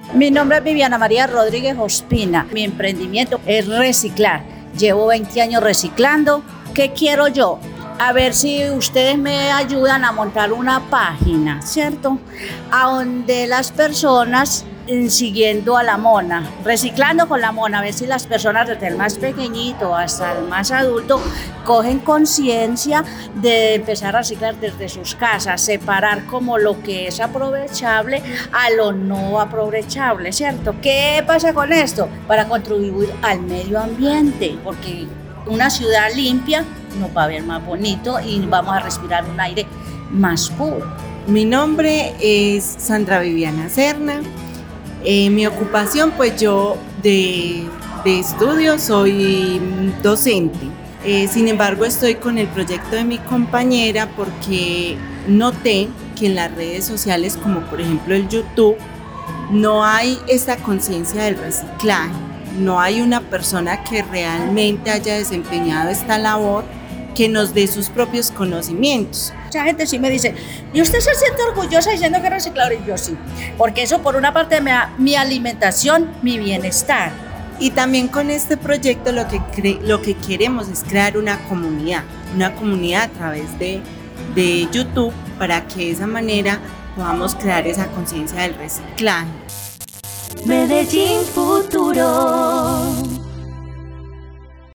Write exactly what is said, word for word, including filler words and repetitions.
Mi nombre es Viviana María Rodríguez Ospina. Mi emprendimiento es reciclar. Llevo veinte años reciclando. ¿Qué quiero yo? A ver si ustedes me ayudan a montar una página, ¿cierto? A donde las personas, siguiendo a la mona, reciclando con la mona, a ver si las personas desde el más pequeñito hasta el más adulto cogen conciencia de empezar a reciclar desde sus casas, separar como lo que es aprovechable a lo no aprovechable, ¿cierto? ¿Qué pasa con esto? Para contribuir al medio ambiente, porque una ciudad limpia nos va a ver más bonito y vamos a respirar un aire más puro. Mi nombre es Sandra Viviana Serna. Eh, mi ocupación, pues yo de, de estudio soy docente. Eh, sin embargo, estoy con el proyecto de mi compañera porque noté que en las redes sociales, como por ejemplo el YouTube, no hay esta conciencia del reciclaje. No hay una persona que realmente haya desempeñado esta labor que nos dé sus propios conocimientos. Mucha gente sí me dice, ¿y usted se siente orgullosa diciendo que es recicladora? Y yo sí, porque eso por una parte me da mi alimentación, mi bienestar. Y también con este proyecto lo que, cre- lo que queremos es crear una comunidad, una comunidad a través de, de YouTube para que de esa manera podamos crear esa conciencia del reciclaje. Medellín Futuro.